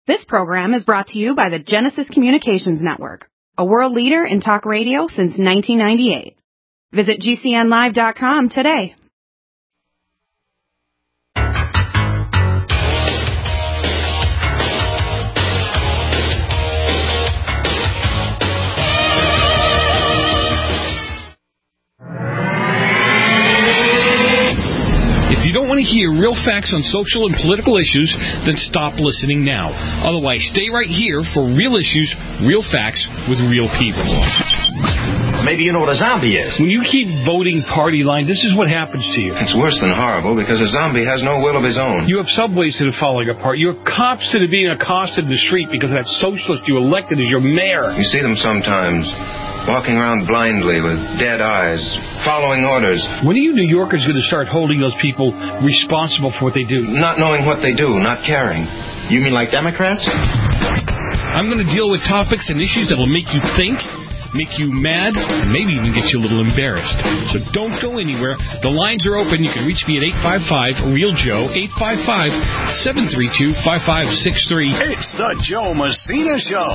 This program is brought to you by the Genesis Communications Network, a world leader in talk radio since 1998. Visit GCNlive.com today. If you don't want to hear real facts on social and political issues, then stop listening now. Otherwise, stay right here for real issues, real facts, with real people. Maybe you know what a zombie is. When you keep voting party line, this is what happens to you. It's worse than horrible because a zombie has no will of his own. You have subways that are falling apart. You have cops that are being accosted in the street because that socialist you elected as your mayor. You see them sometimes, walking around blindly with dead eyes, following orders. When are you New Yorkers going to start holding those people responsible for what they do? Not knowing what they do, not caring. You mean like Democrats? I'm going to deal with topics and issues that will make you think, make you mad, and maybe even get you a little embarrassed. So don't go anywhere. The lines are open. You can reach me at 855-REAL-JOE, 855-732-5563. It's the Joe Messina Show.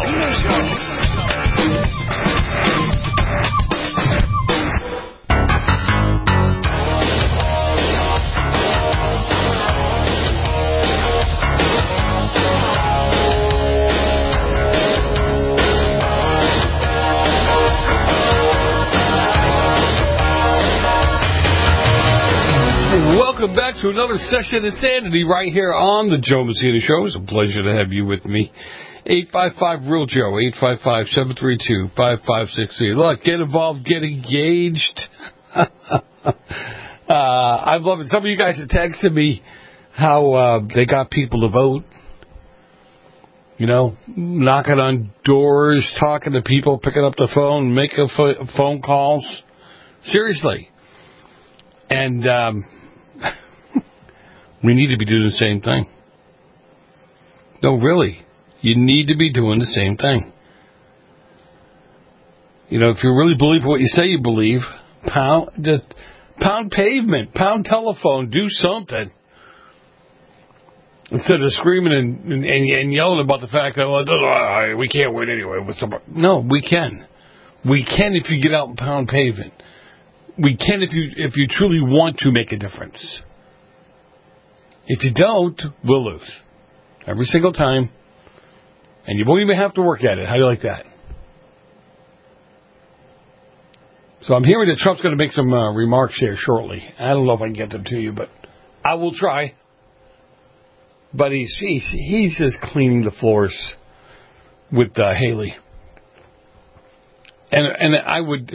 Welcome back to another session of Sanity right here on the Joe Messina Show. It's a pleasure to have you with me. 855-REAL-JOE, 855-732-5563. Look, get involved, get engaged. I love it. Some of you guys have texted me how they got people to vote. You know, knocking on doors, talking to people, picking up the phone, making phone calls. Seriously. And we need to be doing the same thing. No, really. You need to be doing the same thing. You know, if you really believe what you say you believe, pound pavement, pound telephone, do something. Instead of screaming and yelling about the fact that, well, we can't win anyway. No, we can. We can if you get out and pound pavement. We can if you truly want to make a difference. If you don't, we'll lose. Every single time. And you won't even have to work at it. How do you like that? So I'm hearing that Trump's going to make some remarks here shortly. I don't know if I can get them to you, but I will try. But he's just cleaning the floors with Haley. And I would...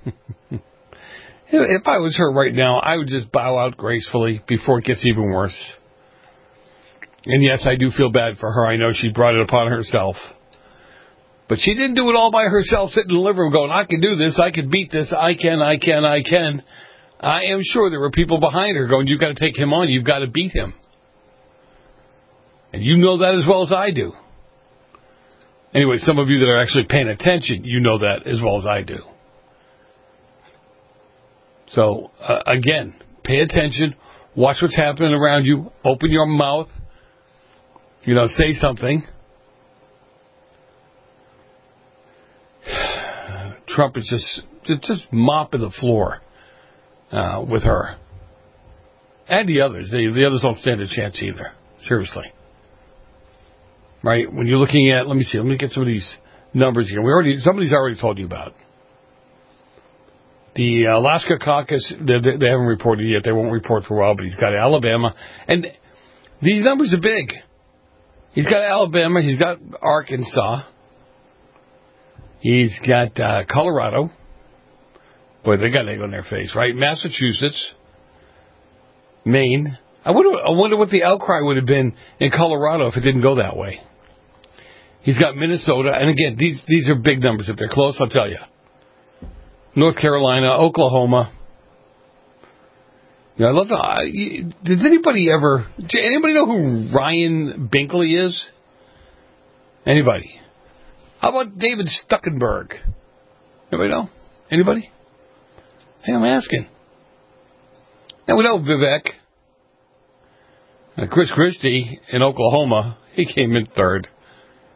If I was her right now, I would just bow out gracefully before it gets even worse. And yes, I do feel bad for her. I know she brought it upon herself. But she didn't do it all by herself, sitting in the living room going, I can do this, I can beat this, I can. I am sure there were people behind her going, you've got to take him on, you've got to beat him. And you know that as well as I do. Anyway, some of you that are actually paying attention, you know that as well as I do. So, again, pay attention. Watch what's happening around you. Open your mouth. You know, say something. Trump is just mopping the floor with her. And the others. The others don't stand a chance either. Seriously. Right? When you're looking at, let me get some of these numbers here. Somebody's already told you about. The Alaska caucus, they haven't reported yet. They won't report for a while, but he's got Alabama. And these numbers are big. He's got Alabama. He's got Arkansas. He's got Colorado. Boy, they got egg on their face, right? Massachusetts. Maine. I wonder what the outcry would have been in Colorado if it didn't go that way. He's got Minnesota. And again, these are big numbers. If they're close, I'll tell you. North Carolina, Oklahoma. You know, I love does anybody know who Ryan Binkley is? Anybody? How about David Stuckenberg? Anybody know? Anybody? Hey, I'm asking. Now we know Vivek. Chris Christie in Oklahoma, he came in third.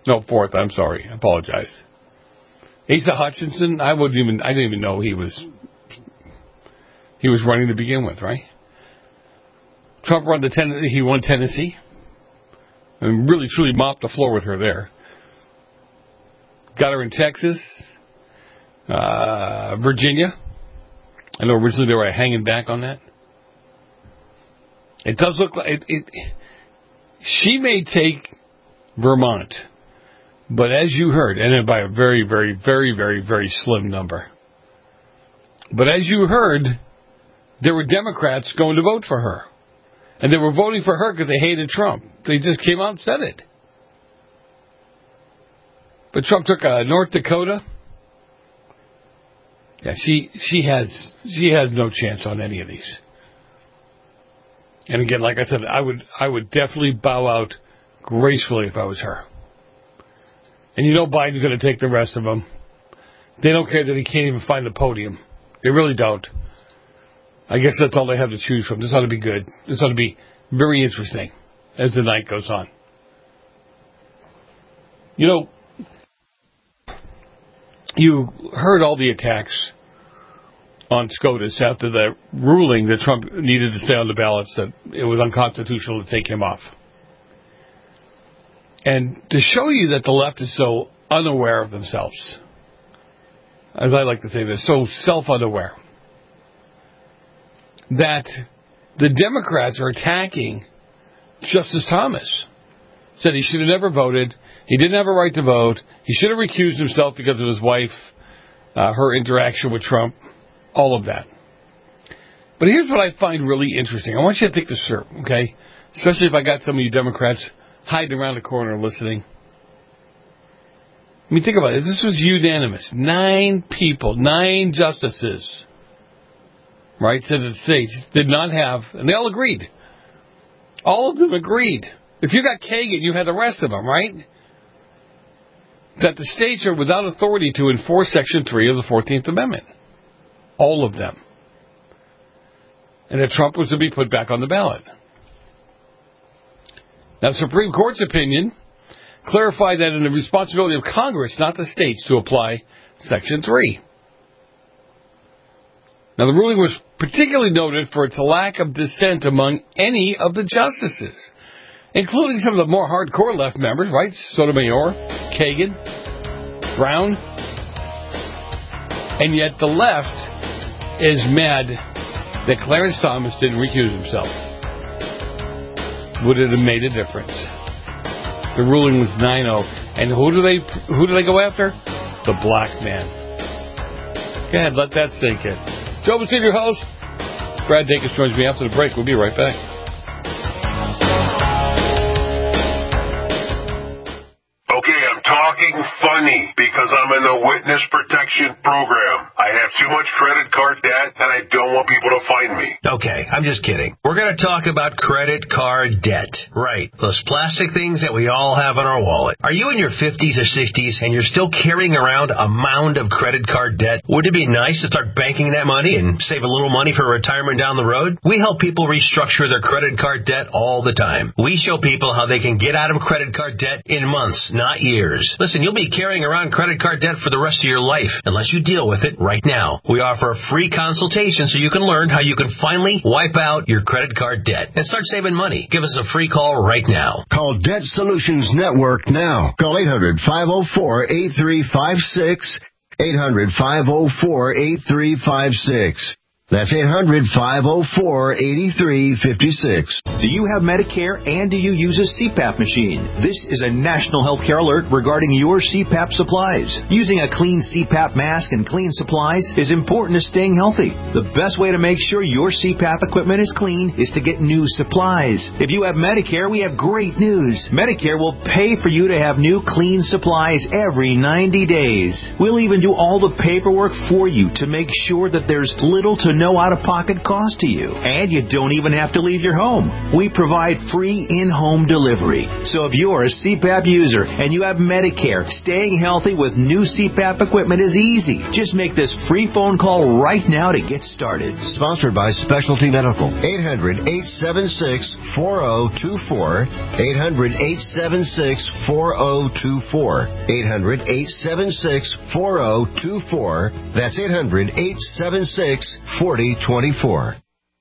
No, 4th. I'm sorry. I apologize. Asa Hutchinson, I didn't even know he was running to begin with, right? Trump won he won Tennessee. And really, truly mopped the floor with her there. Got her in Texas, Virginia. I know originally they were hanging back on that. It does look like she may take Vermont, but as you heard, and by a very, very, very, very, very slim number. But as you heard, there were Democrats going to vote for her. And they were voting for her because they hated Trump. They just came out and said it. But Trump took North Dakota. Yeah, she has no chance on any of these. And again, like I said, I would definitely bow out gracefully if I was her. And you know Biden's going to take the rest of them. They don't care that he can't even find the podium. They really don't. I guess that's all they have to choose from. This ought to be good. This ought to be very interesting as the night goes on. You know, you heard all the attacks on SCOTUS after the ruling that Trump needed to stay on the ballots, that it was unconstitutional to take him off. And to show you that the left is so unaware of themselves, as I like to say, they're so self-unaware, that the Democrats are attacking Justice Thomas. Said he should have never voted. He didn't have a right to vote. He should have recused himself because of his wife, her interaction with Trump, all of that. But here's what I find really interesting. I want you to think this through, okay? Especially if I got some of you Democrats hiding around the corner listening. I mean, think about it. This was unanimous. 9 people, 9 justices, right, said the states did not have, and they all agreed. All of them agreed. If you got Kagan, you had the rest of them, right? That the states are without authority to enforce Section 3 of the 14th Amendment. All of them. And that Trump was to be put back on the ballot. Now, the Supreme Court's opinion clarified that in the responsibility of Congress, not the states, to apply Section 3. Now, the ruling was particularly noted for its lack of dissent among any of the justices, including some of the more hardcore left members, right? Sotomayor, Kagan, Brown. And yet the left is mad that Clarence Thomas didn't recuse himself. Would it have made a difference? The ruling was 9-0. And who do they go after? The black man. Go ahead, let that sink in. Joe Messina, your host. Brad Dacus joins me after the break. We'll be right back. Okay, I'm talking funny because I'm in the witness protection program. I have too much credit card debt and I don't want people to find me. Okay, I'm just kidding. We're going to talk about credit card debt. Right, those plastic things that we all have in our wallet. Are you in your 50s or 60s and you're still carrying around a mound of credit card debt? Would it be nice to start banking that money and save a little money for retirement down the road? We help people restructure their credit card debt all the time. We show people how they can get out of credit card debt in months, not years. Listen, you'll be carrying around credit card debt for the rest of your life unless you deal with it right now. We offer a free consultation so you can learn how you can finally wipe out your credit card debt and start saving money. Give us a free call right now. Call Debt Solutions Network now. Call 800-504-8356. 800-504-8356. That's 800-504-8356. Do you have Medicare and do you use a CPAP machine? This is a national healthcare alert regarding your CPAP supplies. Using a clean CPAP mask and clean supplies is important to staying healthy. The best way to make sure your CPAP equipment is clean is to get new supplies. If you have Medicare, we have great news. Medicare will pay for you to have new clean supplies every 90 days. We'll even do all the paperwork for you to make sure that there's little to no out-of-pocket cost to you. And you don't even have to leave your home. We provide free in-home delivery. So if you're a CPAP user and you have Medicare, staying healthy with new CPAP equipment is easy. Just make this free phone call right now to get started. Sponsored by Specialty Medical. 800-876-4024. 800-876-4024. 800-876-4024. That's 800-876-4024.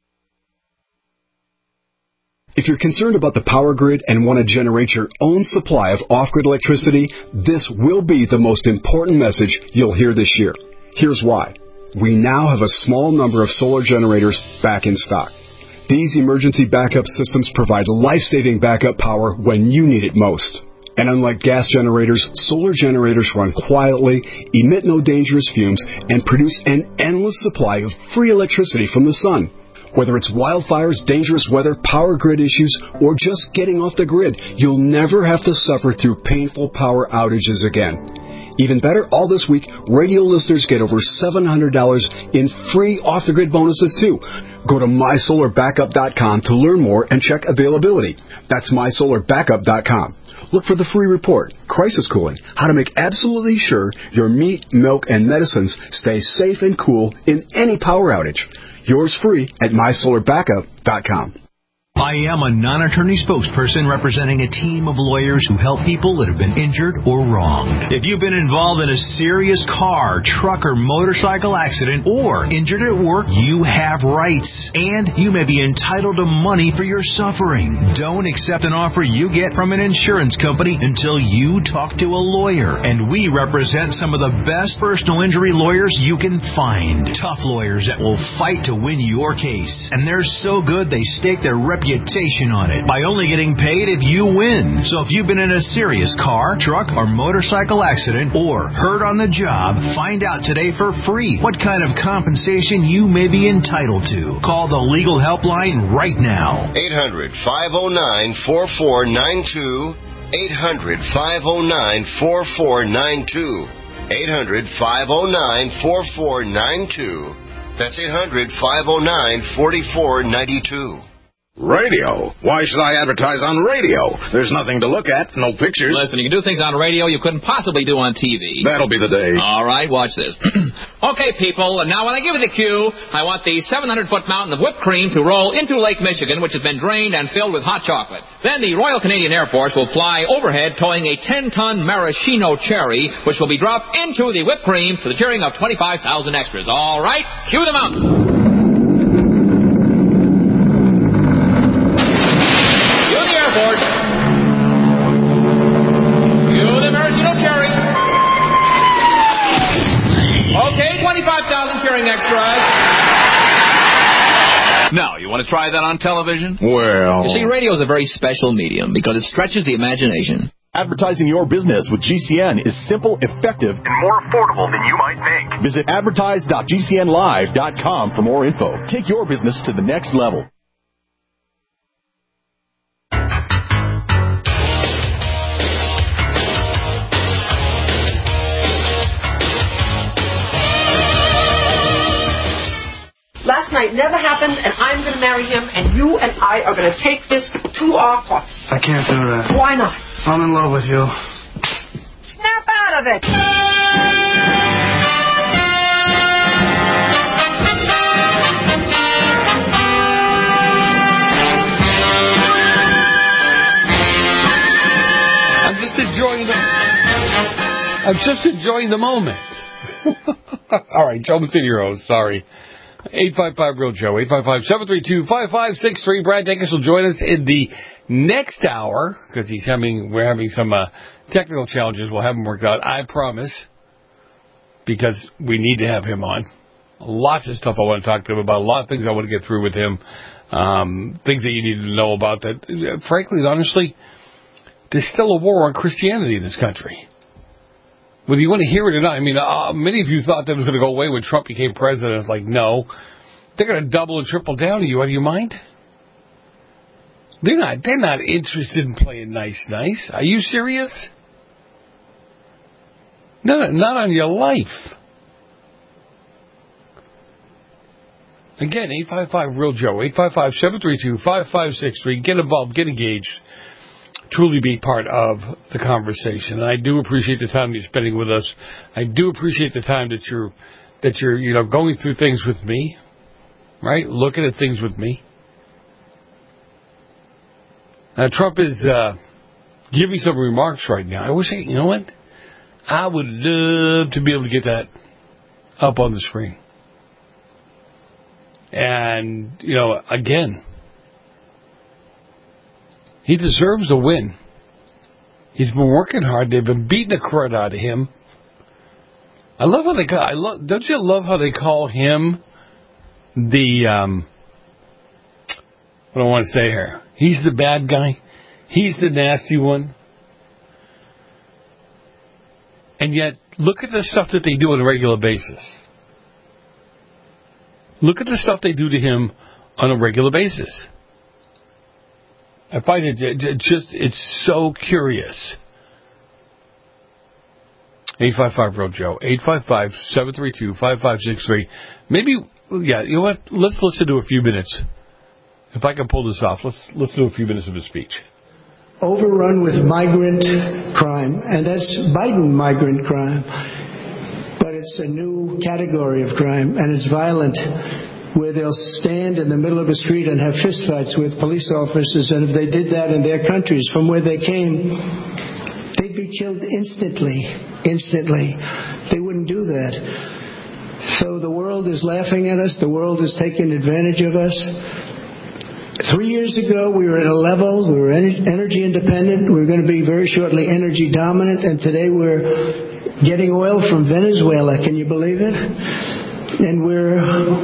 If you're concerned about the power grid and want to generate your own supply of off-grid electricity, this will be the most important message you'll hear this year. Here's why. We now have a small number of solar generators back in stock. These emergency backup systems provide life-saving backup power when you need it most. And unlike gas generators, solar generators run quietly, emit no dangerous fumes, and produce an endless supply of free electricity from the sun. Whether it's wildfires, dangerous weather, power grid issues, or just getting off the grid, you'll never have to suffer through painful power outages again. Even better, all this week, radio listeners get over $700 in free off-the-grid bonuses, too. Go to mysolarbackup.com to learn more and check availability. That's mysolarbackup.com. Look for the free report, Crisis Cooling, how to make absolutely sure your meat, milk, and medicines stay safe and cool in any power outage. Yours free at mysolarbackup.com. I am a non-attorney spokesperson representing a team of lawyers who help people that have been injured or wronged. If you've been involved in a serious car, truck, or motorcycle accident or injured at work, you have rights. And you may be entitled to money for your suffering. Don't accept an offer you get from an insurance company until you talk to a lawyer. And we represent some of the best personal injury lawyers you can find. Tough lawyers that will fight to win your case. And they're so good they stake their reputation on it by only getting paid if you win. So if you've been in a serious car, truck, or motorcycle accident or hurt on the job, find out today for free what kind of compensation you may be entitled to. Call the legal helpline right now. 800-509-4492. 800-509-4492. 800-509-4492. That's 800-509-4492. Radio? Why should I advertise on radio? There's nothing to look at, no pictures. Listen, you can do things on radio you couldn't possibly do on TV. That'll be the day. All right, watch this. Okay, people, now when I give you the cue, I want the 700-foot mountain of whipped cream to roll into Lake Michigan, which has been drained and filled with hot chocolate. Then the Royal Canadian Air Force will fly overhead towing a 10-ton maraschino cherry, which will be dropped into the whipped cream to the cheering of 25,000 extras. All right, cue the mountain. Okay, 25,000 cheering extras. Now, you want to try that on television? Well... You see, radio is a very special medium because it stretches the imagination. Advertising your business with GCN is simple, effective, and more affordable than you might think. Visit advertise.gcnlive.com for more info. Take your business to the next level. Last night never happened, and I'm going to marry him, and you and I are going to take this to our court. I can't do that. Why not? I'm in love with you. Snap out of it! I'm just enjoying the moment. All right, Joe Messina, your host. Sorry. 855-REAL-JOE, 855-732-5563. Brad Dacus will join us in the next hour because we're having some technical challenges. We'll have him worked out, I promise, because we need to have him on. Lots of stuff I want to talk to him about, a lot of things I want to get through with him, things that you need to know about that, frankly, honestly, there's still a war on Christianity in this country. Whether you want to hear it or not, I mean, many of you thought that was going to go away when Trump became president. It's like, no. They're going to double and triple down on you. Out of your mind? They're not interested in playing nice. Are you serious? No, not on your life. Again, 855-REAL-JOE, 855-732-5563. Get involved, get engaged, truly be part of the conversation. And I do appreciate the time you're spending with us. I do appreciate the time that you're going through things with me, right? Looking at things with me. Trump is giving some remarks right now. I wish, you know what? I would love to be able to get that up on the screen. And, again, he deserves the win. He's been working hard. They've been beating the crud out of him. I love how don't you love how they call him the, what do I want to say here? He's the bad guy. He's the nasty one. And yet, look at the stuff that they do on a regular basis. Look at the stuff they do to him on a regular basis. I find it's so curious. 855-REAL-JOE, 855-732-5563. Maybe, you know what? Let's listen to a few minutes. If I can pull this off, let's do a few minutes of his speech. Overrun with migrant crime, and that's Biden migrant crime. But it's a new category of crime, and it's violent, where they'll stand in the middle of a street and have fistfights with police officers, and if they did that in their countries from where they came, they'd be killed instantly. They wouldn't do that. So the world is laughing at us. The world is taking advantage of us. 3 years ago, we were at a level, we were energy independent. We were going to be very shortly energy dominant, and today we're getting oil from Venezuela. Can you believe it? And we're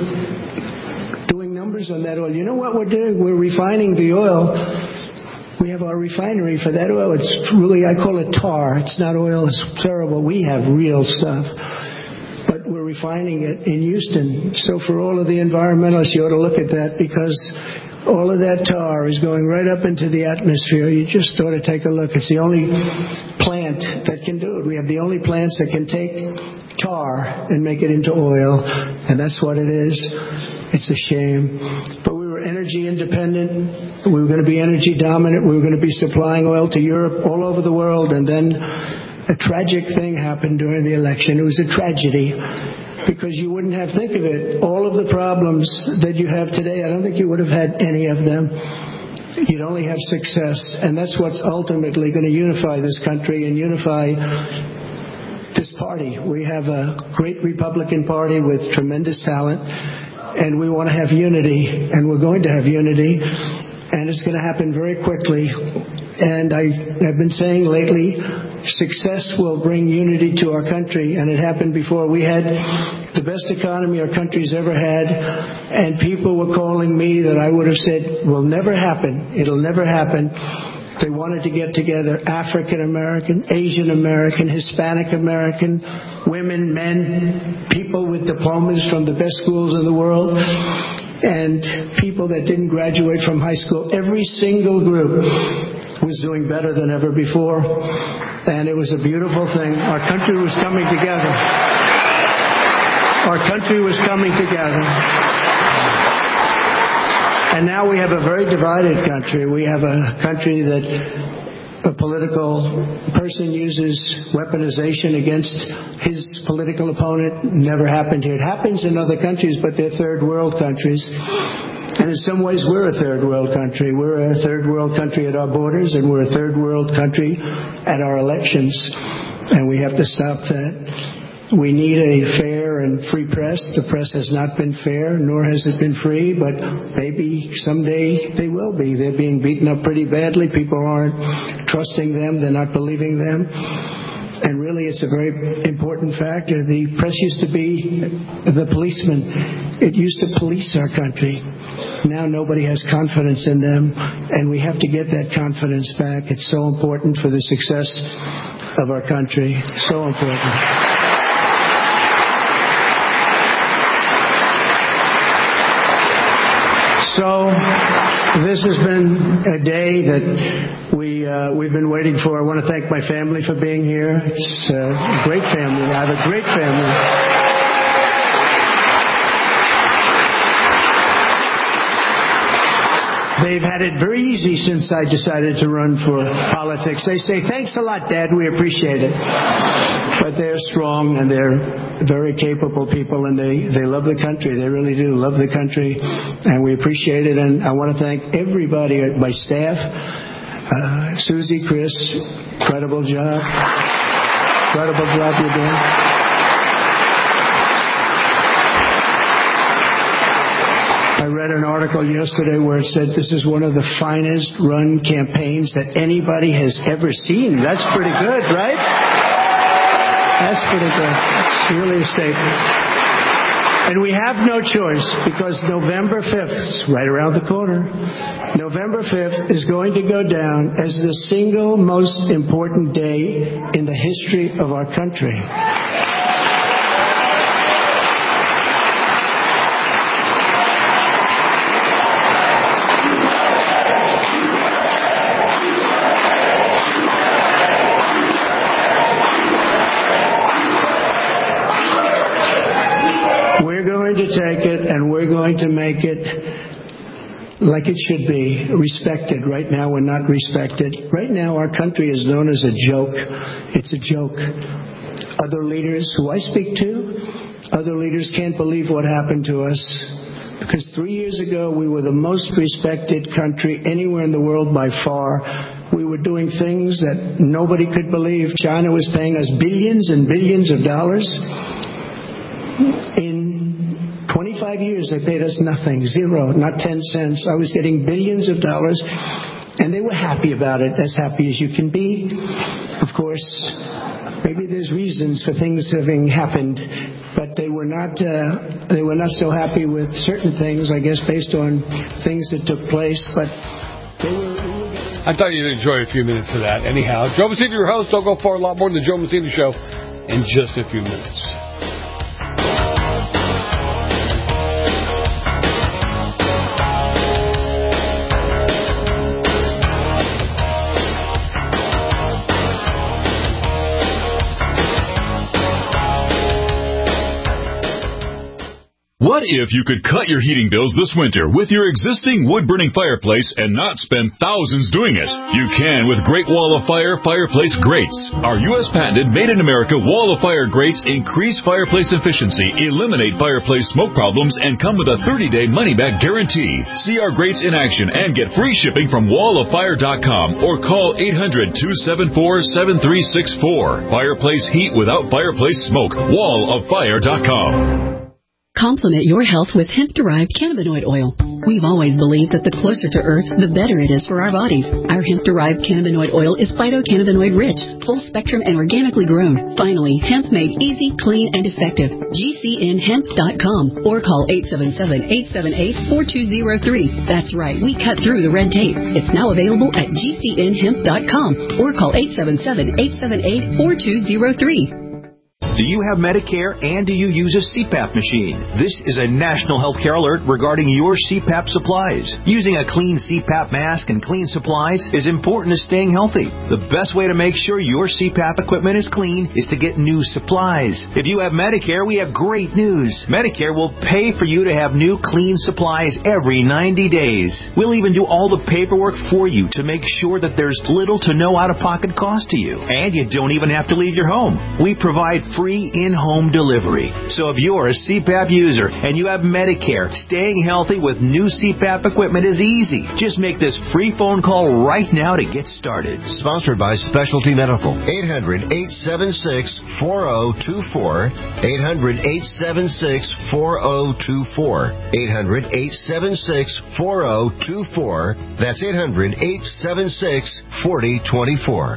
doing numbers on that oil. You know what we're doing? We're refining the oil. We have our refinery for that oil. It's really, I call it tar. It's not oil. It's terrible. We have real stuff. But we're refining it in Houston. So for all of the environmentalists, you ought to look at that, because all of that tar is going right up into the atmosphere. You just ought to take a look. It's the only plant that can do it. We have the only plants that can take tar and make it into oil, and that's what it is. It's a shame. But we were energy independent. We were going to be energy dominant. We were going to be supplying oil to Europe, all over the world, and then a tragic thing happened during the election. It was a tragedy. Because you wouldn't have, think of it, all of the problems that you have today, I don't think you would have had any of them. You'd only have success. And that's what's ultimately going to unify this country and unify this party. We have a great Republican Party with tremendous talent, and we want to have unity, and we're going to have unity, and it's going to happen very quickly. And I've been saying lately, success will bring unity to our country, and it happened before. We had the best economy our country's ever had, and people were calling me that I would have said will never happen. It'll never happen. They wanted to get together African American, Asian American, Hispanic American, women, men, people with diplomas from the best schools in the world, and people that didn't graduate from high school. Every single group was doing better than ever before, and it was a beautiful thing. Our country was coming together. Our country was coming together. And now we have a very divided country. We have a country that a political person uses weaponization against his political opponent. Never happened here. It happens in other countries, but they're third world countries. And in some ways, we're a third world country. We're a third world country at our borders, and we're a third world country at our elections. And we have to stop that. We need a fair and free press. The press has not been fair, nor has it been free, but maybe someday they will be. They're being beaten up pretty badly. People aren't trusting them. They're not believing them. And really, it's a very important factor. The press used to be the policeman. It used to police our country. Now nobody has confidence in them, and we have to get that confidence back. It's so important for the success of our country. So important. So this has been a day that we've been waiting for. I want to thank my family for being here. It's a great family. I have a great family. They've had it very easy since I decided to run for politics. They say, thanks a lot, Dad. We appreciate it. But they're strong and they're very capable people, and they love the country. They really do love the country, and we appreciate it. And I want to thank everybody, my staff, Susie, Chris, incredible job. Incredible job you're doing. I read an article yesterday where it said this is one of the finest run campaigns that anybody has ever seen. That's pretty good, right? That's pretty good. It's really a statement. And we have no choice, because November 5th is right around the corner. November 5th is going to go down as the single most important day in the history of our country. To take it, and we're going to make it like it should be, respected. Right now we're not respected. Right now our country is known as a joke. It's a joke. Other leaders who I speak to, other leaders can't believe what happened to us, because 3 years ago we were the most respected country anywhere in the world by far. We were doing things that nobody could believe. China was paying us billions and billions of dollars. In 25 years, they paid us nothing, zero, not 10 cents. I was getting billions of dollars, and they were happy about it, as happy as you can be. Of course, maybe there's reasons for things having happened, but they were not so happy with certain things, I guess, based on things that took place. But they were. I thought you'd enjoy a few minutes of that. Anyhow, Joe Messina, your host. Don't go far. A lot more than the Joe Messina Show in just a few minutes. What if you could cut your heating bills this winter with your existing wood-burning fireplace and not spend thousands doing it? You can with Great Wall of Fire fireplace grates. Our U.S. patented made-in-America Wall of Fire grates increase fireplace efficiency, eliminate fireplace smoke problems, and come with a 30-day money-back guarantee. See our grates in action and get free shipping from walloffire.com or call 800-274-7364. Fireplace heat without fireplace smoke. walloffire.com. Complement your health with hemp-derived cannabinoid oil. We've always believed that the closer to Earth, the better it is for our bodies. Our hemp-derived cannabinoid oil is phytocannabinoid rich, full spectrum, and organically grown. Finally, hemp made easy, clean, and effective. GCNhemp.com or call 877-878-4203. That's right, we cut through the red tape. It's now available at GCNhemp.com or call 877-878-4203. Do you have Medicare and do you use a CPAP machine? This is a national healthcare alert regarding your CPAP supplies. Using a clean CPAP mask and clean supplies is important to staying healthy. The best way to make sure your CPAP equipment is clean is to get new supplies. If you have Medicare, we have great news. Medicare will pay for you to have new clean supplies every 90 days. We'll even do all the paperwork for you to make sure that there's little to no out-of-pocket cost to you. And you don't even have to leave your home. We provide free in-home delivery. So if you're a CPAP user and you have Medicare, staying healthy with new CPAP equipment is easy. Just make this free phone call right now to get started. Sponsored by Specialty Medical. 800-876-4024. 800-876-4024. 800-876-4024. That's 800-876-4024.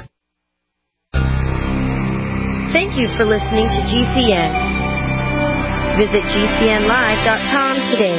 Thank you for listening to GCN. Visit GCNlive.com today.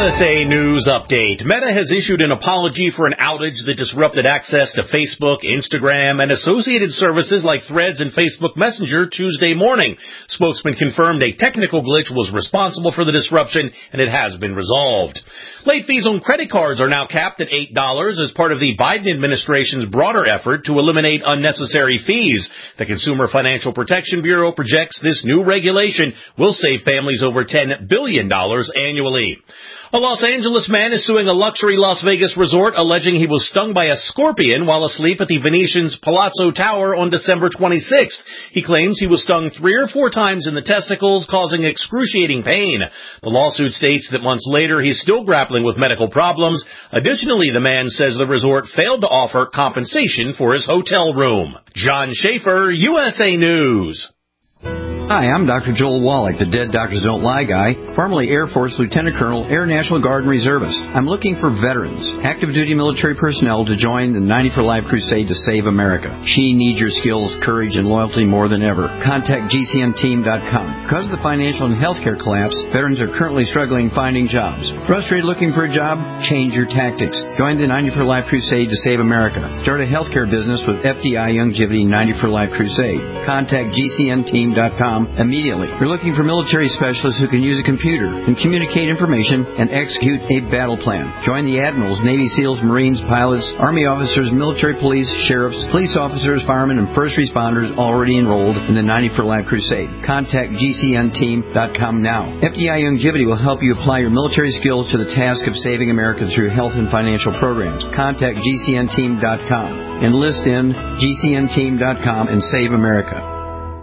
USA News Update. Meta has issued an apology for an outage that disrupted access to Facebook, Instagram, and associated services like Threads and Facebook Messenger Tuesday morning. Spokesman confirmed a technical glitch was responsible for the disruption, and it has been resolved. Late fees on credit cards are now capped at $8 as part of the Biden administration's broader effort to eliminate unnecessary fees. The Consumer Financial Protection Bureau projects this new regulation will save families over $10 billion annually. A Los Angeles man is suing a luxury Las Vegas resort alleging he was stung by a scorpion while asleep at the Venetian's Palazzo Tower on December 26th. He claims he was stung 3 or 4 times in the testicles, causing excruciating pain. The lawsuit states that months later he's still grappling with medical problems. Additionally, the man says the resort failed to offer compensation for his hotel room. John Schaefer, USA News. Hi, I'm Dr. Joel Wallach, the Dead Doctors Don't Lie guy, formerly Air Force Lieutenant Colonel, Air National Guard and Reservist. I'm looking for veterans, active duty military personnel to join the 90 for Life crusade to save America. She needs your skills, courage, and loyalty more than ever. Contact GCNteam.com. Because of the financial and healthcare collapse, veterans are currently struggling finding jobs. Frustrated looking for a job? Change your tactics. Join the 90 for Life crusade to save America. Start a healthcare business with FDI Longevity 90 for Life crusade. Contact GCNteam.com immediately. We're looking for military specialists who can use a computer and communicate information and execute a battle plan. Join the admirals, Navy SEALs, Marines, pilots, Army officers, military police, sheriffs, police officers, firemen, and first responders already enrolled in the 90 for Life crusade. Contact GCNteam.com now. FDI Longevity will help you apply your military skills to the task of saving America through health and financial programs. Contact GCNteam.com. Enlist in GCNteam.com and save America.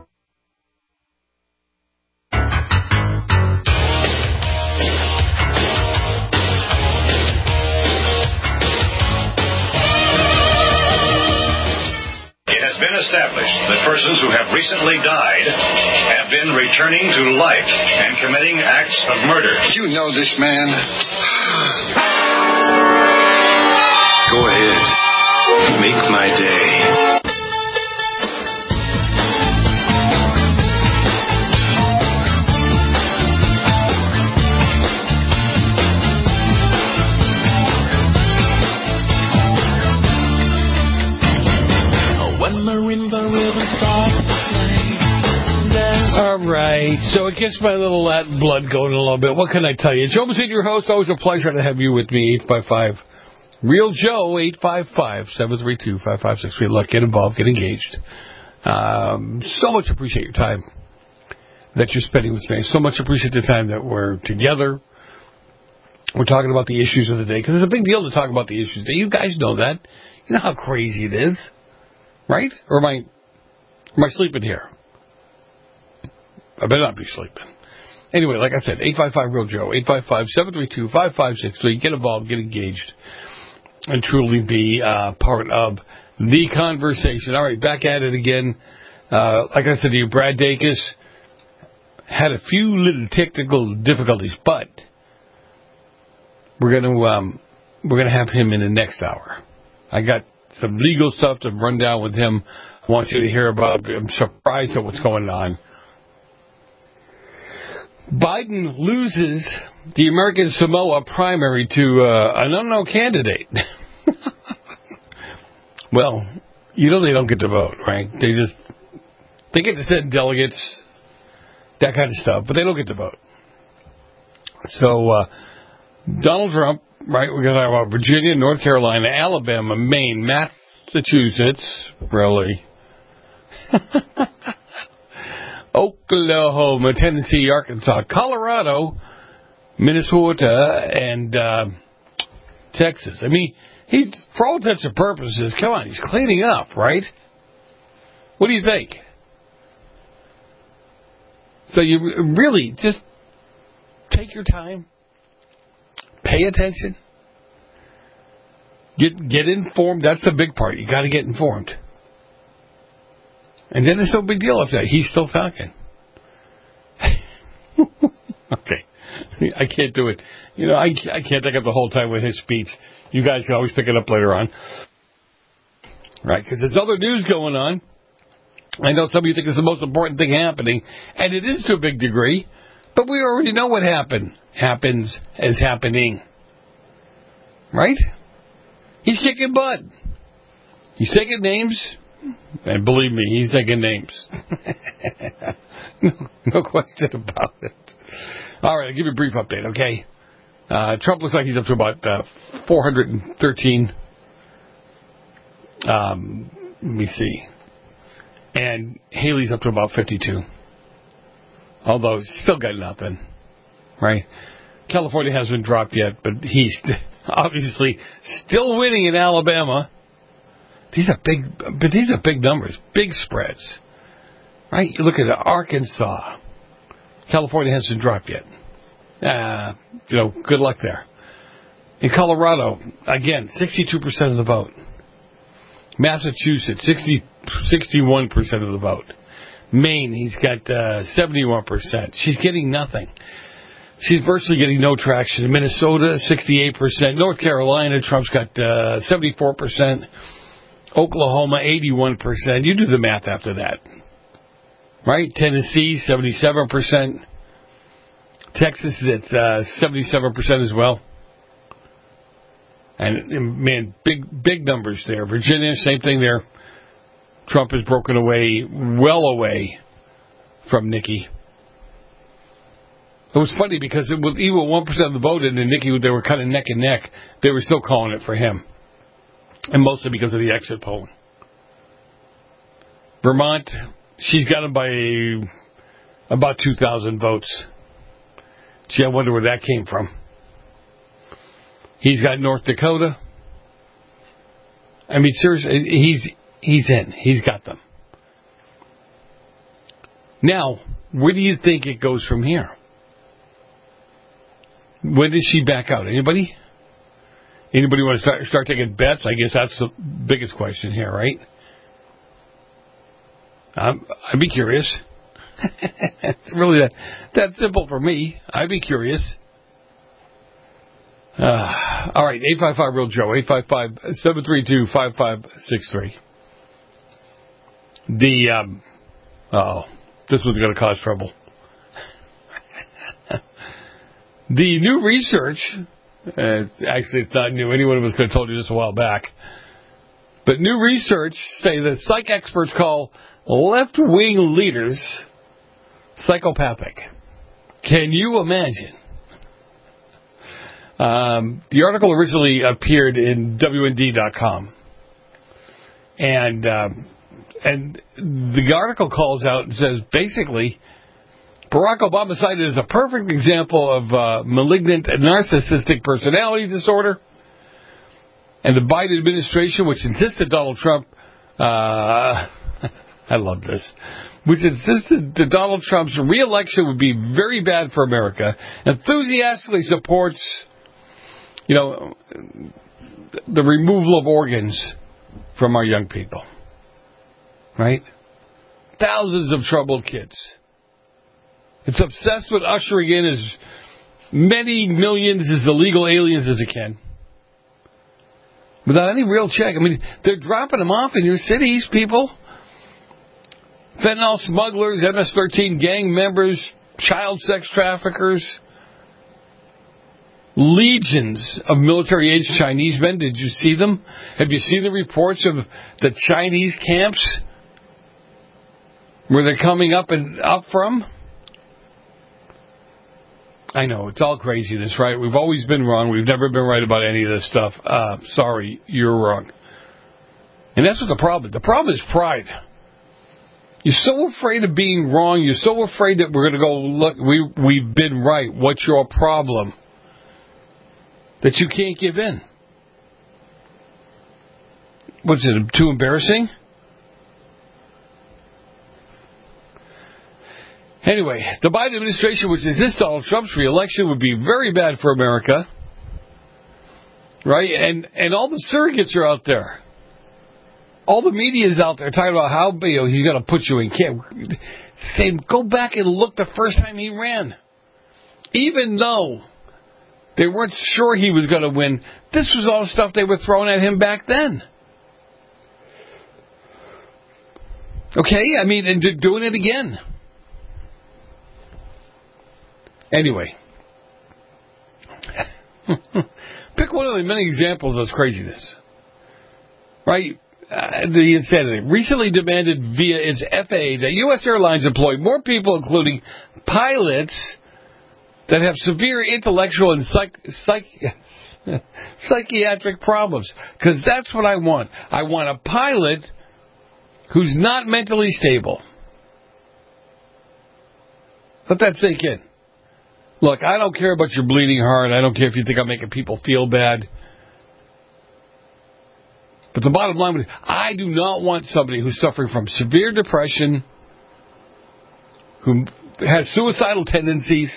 Established that persons who have recently died have been returning to life and committing acts of murder. You know this man. Go ahead. Make my day. All right, so it gets my little Latin blood going a little bit. What can I tell you? Joe Mazzini, your host. Always a pleasure to have you with me. 855 Real Joe, 855-732-5563. Look, get involved, get engaged. So much appreciate your time that you're spending with me. So much appreciate the time that we're together. We're talking about the issues of the day, because it's a big deal to talk about the issues of the day. You guys know that. You know how crazy it is, right? Or am I sleeping here? I better not be sleeping. Anyway, like I said, 855-REAL-JOE, 855-732-5563. Get involved, get engaged, and truly be part of the conversation. All right, back at it again. Like I said to you, Brad Dacus had a few little technical difficulties, but we're gonna have him in the next hour. I got some legal stuff to run down with him. I want you to hear about. I'm surprised at what's going on. Biden loses the American Samoa primary to an unknown candidate. Well, you know they don't get to vote, right? They get to send delegates, that kind of stuff, but they don't get to vote. So Donald Trump, right? We're going to talk about Virginia, North Carolina, Alabama, Maine, Massachusetts, really. Oklahoma, Tennessee, Arkansas, Colorado, Minnesota, and Texas. I mean, he's, for all intents and purposes, come on, he's cleaning up, right? What do you think? So you really just take your time, pay attention, get informed. That's the big part. You got to get informed. And then it's no big deal if that he's still talking. Okay. I can't do it. You know, I can't take up the whole time with his speech. You guys can always pick it up later on. Right? Because there's other news going on. I know some of you think it's the most important thing happening, and it is to a big degree, but we already know what happened. is happening. Right? He's kicking butt. He's taking names. And believe me, he's taking names. No question about it. All right, I'll give you a brief update, okay? Trump looks like he's up to about 413. Let me see. And Haley's up to about 52. Although, still got nothing. Right? California hasn't dropped yet, but he's obviously still winning in Alabama. These are big numbers, big spreads. Right? You look at Arkansas. California hasn't dropped yet. Good luck there. In Colorado, again, 62% of the vote. Massachusetts, 61% of the vote. Maine, he's got 71%. She's getting nothing. She's virtually getting no traction. In Minnesota, 68%. North Carolina, Trump's got 74%. Oklahoma, 81%. You do the math after that. Right? Tennessee, 77%. Texas is at 77% as well. And, man, big numbers there. Virginia, same thing there. Trump has broken away, well away from Nikki. It was funny because even 1% of the vote and Nikki, they were kind of neck and neck. They were still calling it for him. And mostly because of the exit poll. Vermont, she's got him by about 2,000 votes. Gee, I wonder where that came from. He's got North Dakota. I mean, seriously, he's in. He's got them. Now, where do you think it goes from here? When does she back out? Anybody? Anybody want to start taking bets? I guess that's the biggest question here, right? I'd be curious. It's really that simple for me. I'd be curious. All right, 855-REAL-JOE, 855-732-5563. This was going to cause trouble. The new research, actually it's not new, anyone was going to have told you this a while back, but new research say that psych experts call left-wing leaders psychopathic. Can you imagine? The article originally appeared in WND.com. And the article calls out and says, basically, Barack Obama cited as a perfect example of malignant narcissistic personality disorder. And the Biden administration, which insisted Donald Trump, I love this, which insisted that Donald Trump's re-election would be very bad for America, enthusiastically supports the removal of organs from our young people. Right? Thousands of troubled kids. It's obsessed with ushering in as many millions as illegal aliens as it can. Without any real check. I mean, they're dropping them off in your cities, people. Fentanyl smugglers, MS-13 gang members, child sex traffickers. Legions of military-aged Chinese men. Did you see them? Have you seen the reports of the Chinese camps where they're coming up from? I know, it's all craziness, right? We've always been wrong. We've never been right about any of this stuff. Sorry, you're wrong. And that's what the problem is. The problem is pride. You're so afraid of being wrong. You're so afraid that we're going to go, look, we've been right. What's your problem? That you can't give in. What's it, too embarrassing? Anyway, the Biden administration, which insists Donald Trump's re-election would be very bad for America. Right? And all the surrogates are out there. All the media is out there talking about how he's going to put you in camp. Saying, go back and look the first time he ran. Even though they weren't sure he was going to win, this was all stuff they were throwing at him back then. Okay? I mean, and doing it again. Anyway, Pick one of the many examples of this craziness. Right? The insanity. Recently demanded via its FAA that U.S. airlines employ more people, including pilots, that have severe intellectual and psychiatric problems. Because that's what I want. I want a pilot who's not mentally stable. Let that sink in. Look, I don't care about your bleeding heart. I don't care if you think I'm making people feel bad. But the bottom line is, I do not want somebody who's suffering from severe depression, who has suicidal tendencies,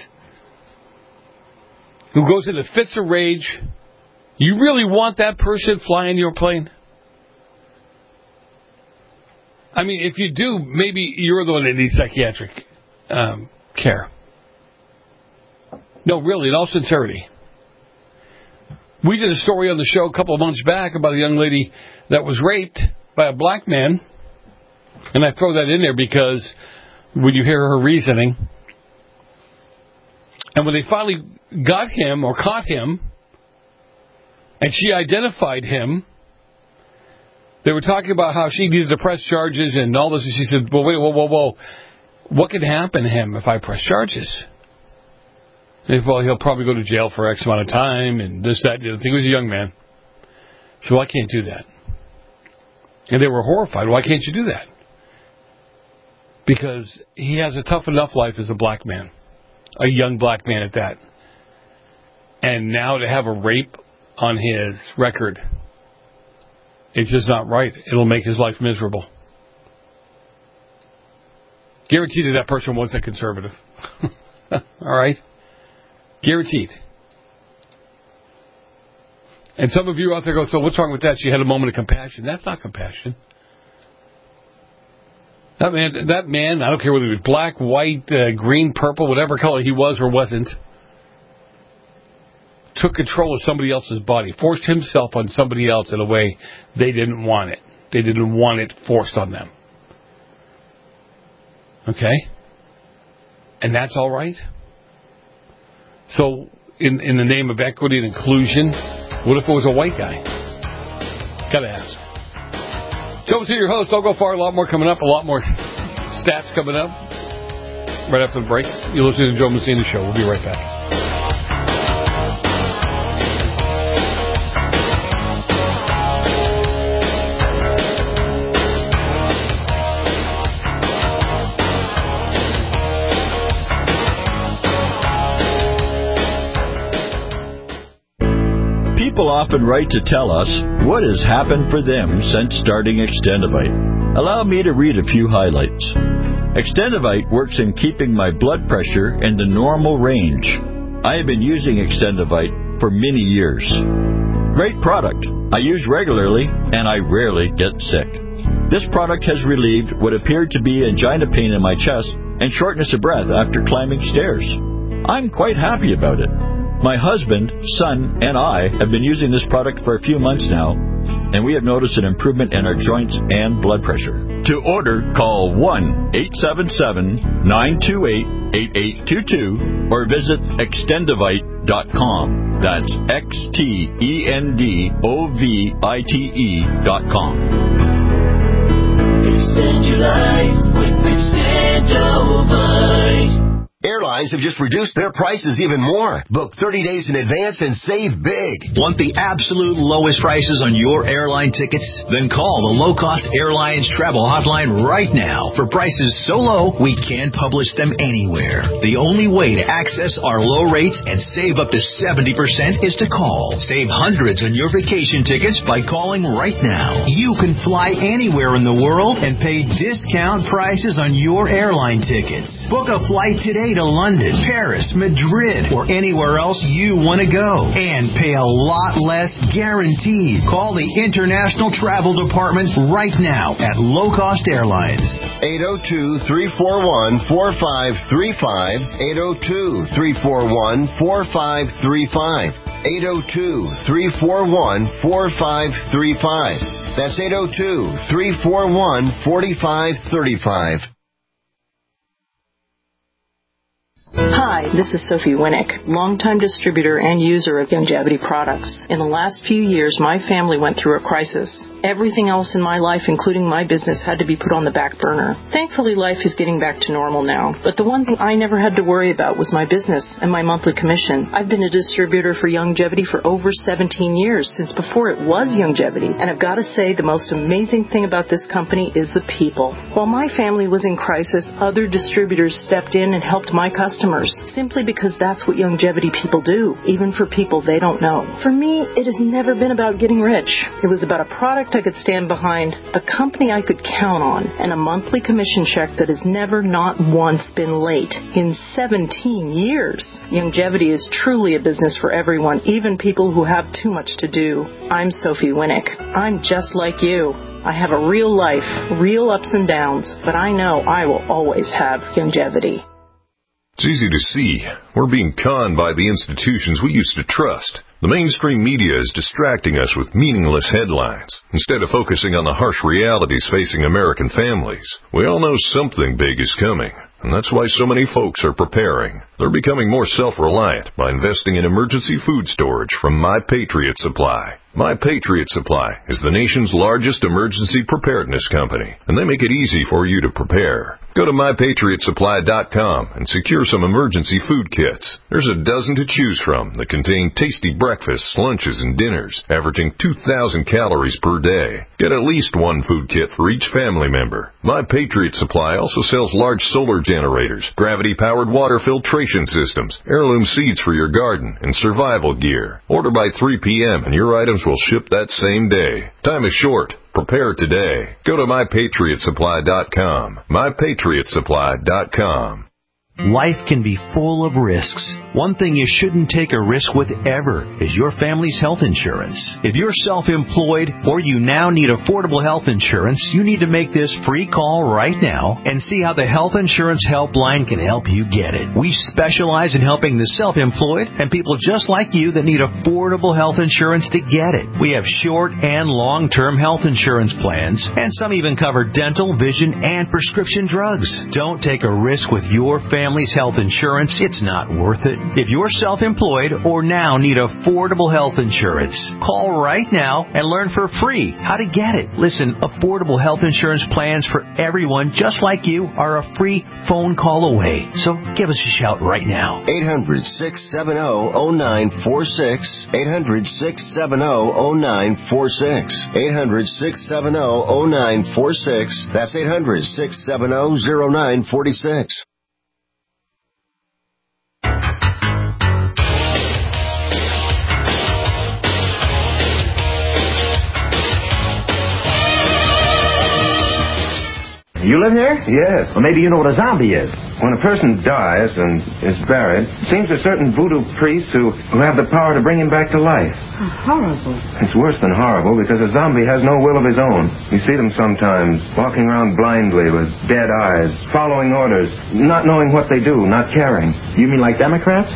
who goes into fits of rage. You really want that person flying your plane? I mean, if you do, maybe you're the one that needs psychiatric care. No, really, in all sincerity. We did a story on the show a couple of months back about a young lady that was raped by a black man. And I throw that in there because when you hear her reasoning, and when they finally got him or caught him, and she identified him, they were talking about how she needed to press charges and all this. And she said, well, wait, whoa. What could happen to him if I press charges? Well, he'll probably go to jail for X amount of time and this, that, the other thing. He was a young man. So I can't do that. And they were horrified. Why can't you do that? Because he has a tough enough life as a black man. A young black man at that. And now to have a rape on his record, it's just not right. It'll make his life miserable. Guaranteed that person wasn't conservative. All right? Guaranteed. And some of you out there go, so what's wrong with that? She had a moment of compassion. That's not compassion. That man, I don't care whether he was black, white, green, purple, whatever color he was or wasn't, took control of somebody else's body, forced himself on somebody else in a way they didn't want it. They didn't want it forced on them. Okay? And that's all right? So, in the name of equity and inclusion, what if it was a white guy? Gotta ask. Joe, to your host. Don't go far. A lot more coming up. A lot more stats coming up. Right after the break. You're listening to Joe Messina Show. We'll be right back. People often write to tell us what has happened for them since starting Extendivite. Allow me to read a few highlights. Extendivite works in keeping my blood pressure in the normal range. I have been using Extendivite for many years. Great product. I use regularly and I rarely get sick. This product has relieved what appeared to be angina pain in my chest and shortness of breath after climbing stairs. I'm quite happy about it. My husband, son, and I have been using this product for a few months now, and we have noticed an improvement in our joints and blood pressure. To order, call 1-877-928-8822 or visit Extendivite.com. That's Extendovite.com. Extend your life with Extendovite. Airlines have just reduced their prices even more. Book 30 days in advance and save big. Want the absolute lowest prices on your airline tickets? Then call the Low Cost Airlines Travel Hotline right now. For prices so low, we can't publish them anywhere. The only way to access our low rates and save up to 70% is to call. Save hundreds on your vacation tickets by calling right now. You can fly anywhere in the world and pay discount prices on your airline tickets. Book a flight today to London, Paris, Madrid, or anywhere else you want to go. And pay a lot less guaranteed. Call the International Travel Department right now at Low Cost Airlines. 802-341-4535. 802-341-4535. 802-341-4535. That's 802-341-4535. Hi, this is Sophie Winnick, longtime distributor and user of Youngevity products. In the last few years, my family went through a crisis. Everything else in my life, including my business, had to be put on the back burner. Thankfully, life is getting back to normal now. But the one thing I never had to worry about was my business and my monthly commission. I've been a distributor for Youngevity for over 17 years, since before it was Youngevity. And I've got to say, the most amazing thing about this company is the people. While my family was in crisis, other distributors stepped in and helped my customers, simply because that's what Youngevity people do, even for people they don't know. For me, it has never been about getting rich. It was about a product I could stand behind, a company I could count on, and a monthly commission check that has never not once been late in 17 years. Youngevity is truly a business for everyone, even people who have too much to do. I'm Sophie Winnick. I'm just like you. I have a real life, real ups and downs, but I know I will always have Youngevity. It's easy to see. We're being conned by the institutions we used to trust. The mainstream media is distracting us with meaningless headlines, instead of focusing on the harsh realities facing American families. We all know something big is coming, and that's why so many folks are preparing. They're becoming more self-reliant by investing in emergency food storage from My Patriot Supply. My Patriot Supply is the nation's largest emergency preparedness company, and they make it easy for you to prepare. Go to MyPatriotSupply.com and secure some emergency food kits. There's a dozen to choose from that contain tasty breakfasts, lunches, and dinners, averaging 2,000 calories per day. Get at least one food kit for each family member. My Patriot Supply also sells large solar generators, gravity-powered water filtration systems, heirloom seeds for your garden, and survival gear. Order by 3 p.m. and your items will ship that same day. Time is short. Prepare today. Go to MyPatriotSupply.com. MyPatriotSupply.com. Life can be full of risks. One thing you shouldn't take a risk with ever is your family's health insurance. If you're self-employed or you now need affordable health insurance, you need to make this free call right now and see how the Health Insurance Helpline can help you get it. We specialize in helping the self-employed and people just like you that need affordable health insurance to get it. We have short and long-term health insurance plans, and some even cover dental, vision, and prescription drugs. Don't take a risk with your family's health insurance. It's not worth it. If you're self-employed or now need affordable health insurance, call right now and learn for free how to get it. Listen, affordable health insurance plans for everyone just like you are a free phone call away. So give us a shout right now. 800-670-0946. 800-670-0946. 800-670-0946. That's 800-670-0946. You live here? Yes. Well, maybe you know what a zombie is. When a person dies and is buried, it seems a certain voodoo priests who have the power to bring him back to life. How horrible. It's worse than horrible because a zombie has no will of his own. You see them sometimes walking around blindly with dead eyes, following orders, not knowing what they do, not caring. You mean like Democrats?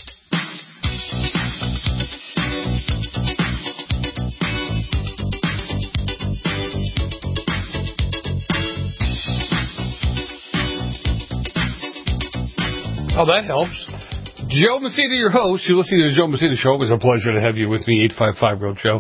Oh, that helps. Joe Messina, your host. You're listening to the Joe Messina Show. It was a pleasure to have you with me. 855-GROW-SHOW.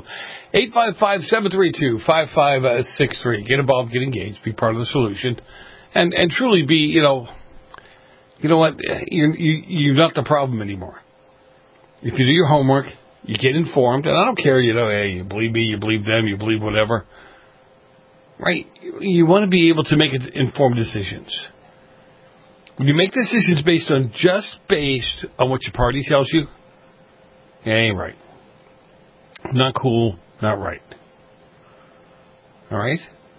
855-732-5563. Get involved, get engaged, be part of the solution, and truly be, you know what? You're not the problem anymore. If you do your homework, you get informed, and I don't care, hey, you believe me, you believe them, you believe whatever. Right? You want to be able to make informed decisions. When you make decisions based on what your party tells you, it ain't right. Not cool, not right. All right?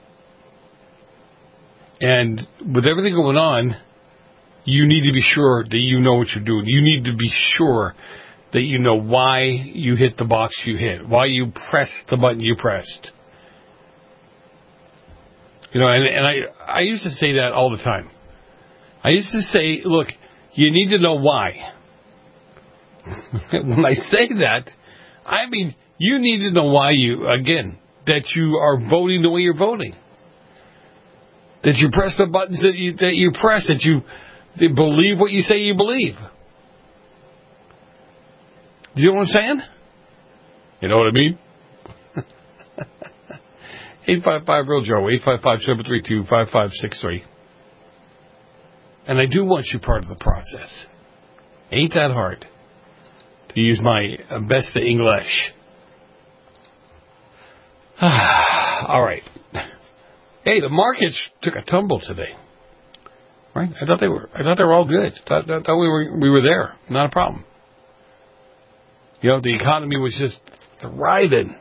And with everything going on, you need to be sure that you know what you're doing. You need to be sure that you know why you hit the box you hit, why you pressed the button you pressed. And I used to say that all the time. I used to say, look, you need to know why. When I say that, I mean you need to know why that you are voting the way you're voting. That you press the buttons that you press, that you They believe what you say you believe. Do you know what I'm saying? You know what I mean? 855-REAL-JOE, 855-732-5563. And I do want you part of the process. Ain't that hard, to use my best English. All right. Hey, the markets took a tumble today. Right? I thought they were all good. I thought we were there. Not a problem. You know, the economy was just thriving.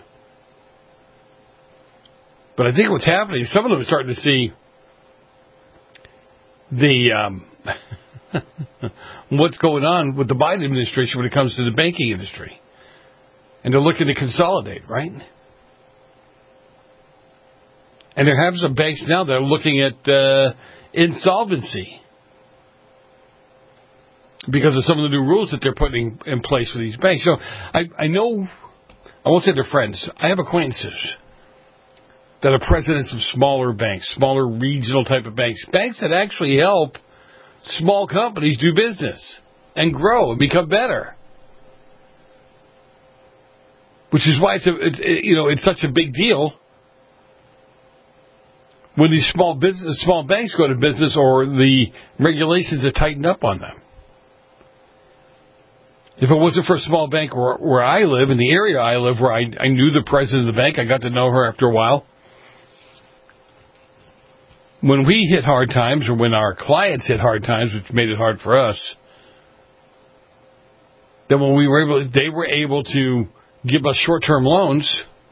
But I think what's happening, some of them are starting to see the what's going on with the Biden administration when it comes to the banking industry. And they're looking to consolidate, right? And there have some banks now that are looking at insolvency because of some of the new rules that they're putting in place for these banks. So I know, I won't say they're friends. I have acquaintances that are presidents of smaller banks, smaller regional type of banks, banks that actually help small companies do business and grow and become better. Which is why it's such a big deal when these small banks go to business or the regulations are tightened up on them. If it wasn't for a small bank where I live, in the area I live, where I knew the president of the bank, I got to know her after a while. When we hit hard times, or when our clients hit hard times, which made it hard for us, then when they were able to give us short-term loans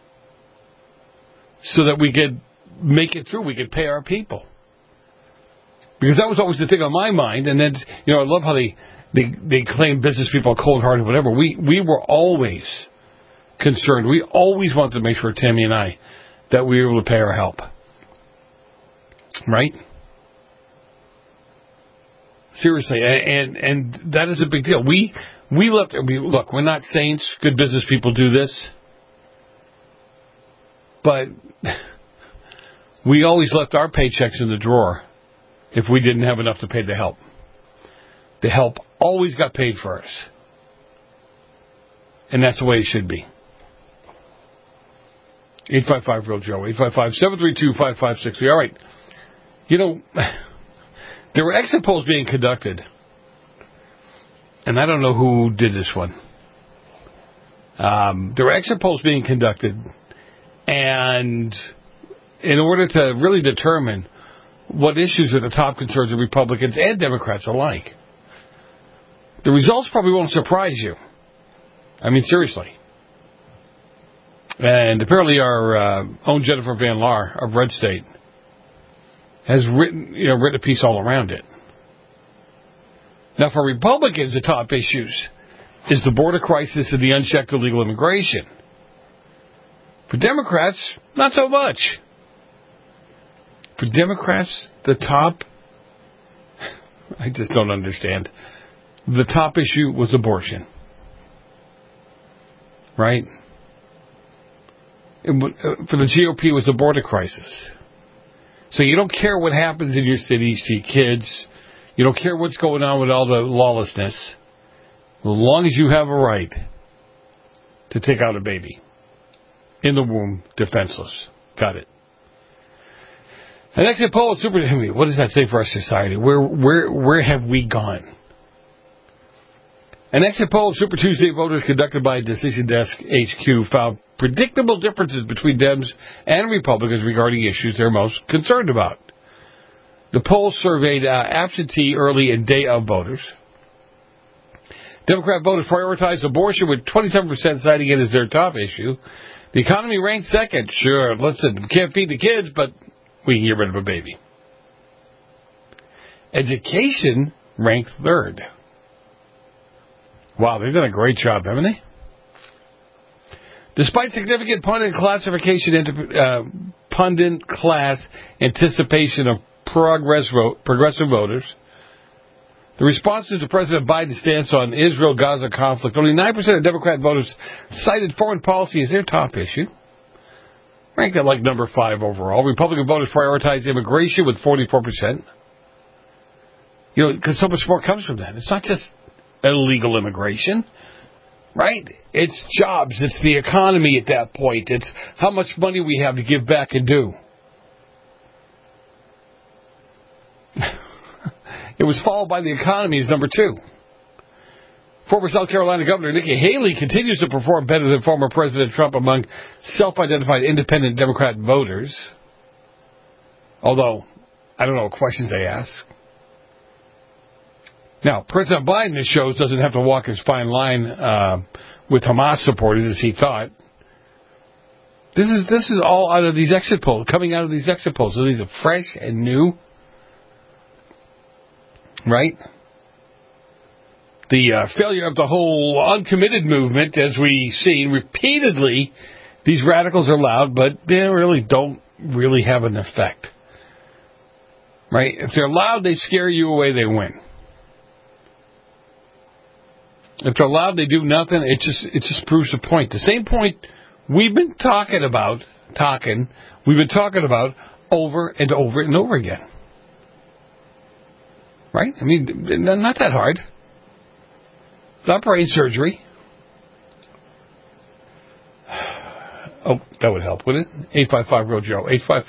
so that we could make it through, we could pay our people. Because that was always the thing on my mind. And then, I love how they claim business people are cold-hearted, whatever. We were always concerned. We always wanted to make sure, Tammy and I, that we were able to pay our help. Right? Seriously. And that is a big deal. Look, we're not saints. Good business people do this. But we always left our paychecks in the drawer if we didn't have enough to pay the help. The help always got paid for us. And that's the way it should be. 855-REAL-JOE, 855-732-5563. All right. There were exit polls being conducted. And I don't know who did this one. There were exit polls being conducted. And in order to really determine what issues are the top concerns of Republicans and Democrats alike. The results probably won't surprise you. I mean, seriously. And apparently our own Jennifer Van Laar of Red State has written a piece all around it. Now, for Republicans, the top issues is the border crisis and the unchecked illegal immigration. For Democrats, not so much. For Democrats, the top, I just don't understand. The top issue was abortion. Right? For the GOP, it was the border crisis. So you don't care what happens in your cities to your kids. You don't care what's going on with all the lawlessness. As long as you have a right to take out a baby in the womb, defenseless. Got it. An exit poll, what does that say for our society? Where have we gone? An exit poll of Super Tuesday voters conducted by Decision Desk HQ found predictable differences between Dems and Republicans regarding issues they're most concerned about. The poll surveyed absentee, early, and day-of voters. Democrat voters prioritized abortion, with 27% citing it as their top issue. The economy ranked second. Sure, listen, we can't feed the kids, but we can get rid of a baby. Education ranked third. Wow, they've done a great job, haven't they? Despite significant pundit class anticipation of progressive voters, the responses to President Biden's stance on Israel-Gaza conflict, only 9% of Democrat voters cited foreign policy as their top issue. Ranked at like number 5 overall. Republican voters prioritized immigration with 44%. Because so much more comes from that. It's not just illegal immigration, right? It's jobs. It's the economy at that point. It's how much money we have to give back and do. It was followed by the economy as number 2. Former South Carolina Governor Nikki Haley continues to perform better than former President Trump among self-identified independent Democrat voters. Although, I don't know what questions they ask. Now, President Biden, it shows, doesn't have to walk his fine line with Hamas supporters as he thought. This is all out of these exit polls, coming out of these exit polls. So these are fresh and new. Right? The failure of the whole uncommitted movement, as we see repeatedly, these radicals are loud, but they really don't really have an effect. Right? If they're loud, they scare you away, they win. If they're loud, they do nothing, it just proves the point. The same point we've been talking about over and over and over again. Right? I mean, not that hard. It's not brain surgery. Oh, that would help, wouldn't it? 855-REAL-JOE.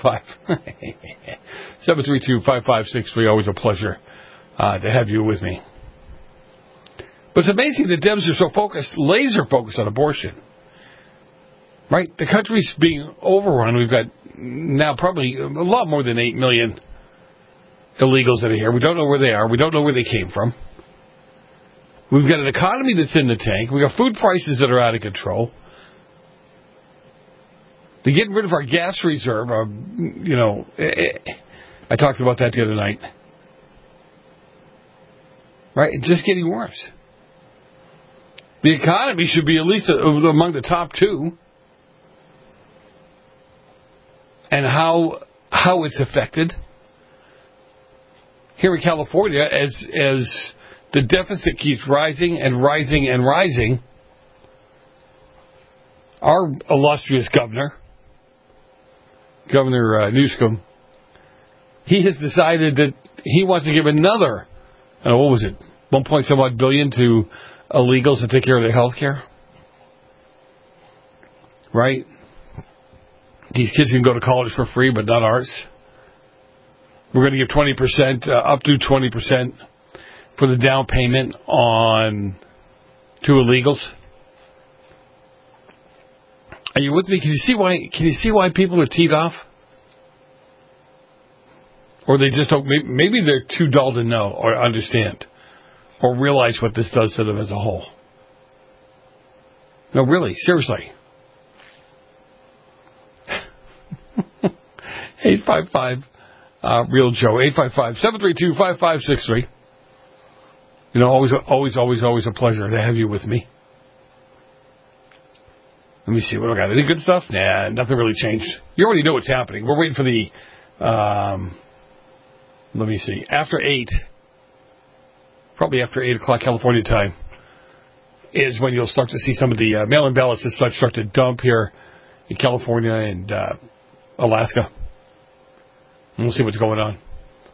855-732-5563. Always a pleasure to have you with me. But it's amazing that Dems are so focused, laser focused on abortion. Right? The country's being overrun. We've got now probably a lot more than 8 million illegals that are here. We don't know where they are. We don't know where they came from. We've got an economy that's in the tank. We've got food prices that are out of control. They're getting rid of our gas reserve. I talked about that the other night. Right? It's just getting worse. The economy should be at least among the top 2. And how it's affected. Here in California, as the deficit keeps rising and rising and rising, our illustrious governor, Governor Newsom, he has decided that he wants to give another, what was it, 1.some-odd billion to illegals to take care of their health care. Right? These kids can go to college for free, but not ours. We're going to give 20%, up to 20% for the down payment on 2 illegals. Are you with me? Can you see why people are teed off? Or they just don't, maybe they're too dull to know or understand or realize what this does to them as a whole. No, really, seriously. 855-REAL-JOE, 855-732-5563. Always a pleasure to have you with me. Let me see what I got. Any good stuff? Nah, nothing really changed. You already know what's happening. We're waiting for the, let me see, after 8, probably after 8 o'clock California time, is when you'll start to see some of the mail-in ballots that start to dump here in California and Alaska. And we'll see what's going on.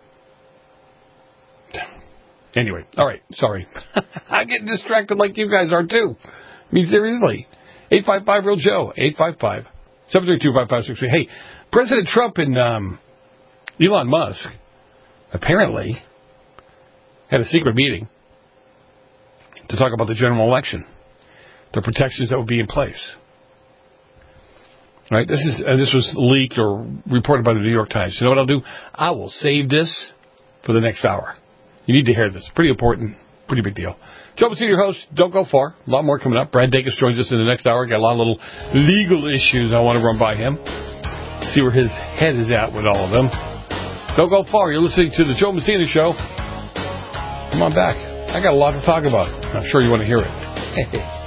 Anyway, all right, sorry. I'm getting distracted like you guys are too. I mean, seriously. 855-REAL-JOE, 855-732-5563. Hey, President Trump and Elon Musk apparently had a secret meeting to talk about the general election, the protections that would be in place. Right? This was leaked or reported by the New York Times. You know what I'll do? I will save this for the next hour. You need to hear this. Pretty important. Pretty big deal. Joe Messina, your host. Don't go far. A lot more coming up. Brad Dacus joins us in the next hour. Got a lot of little legal issues I want to run by him. See where his head is at with all of them. Don't go far. You're listening to the Joe Messina Show. Come on back. I got a lot to talk about. I'm sure you want to hear it.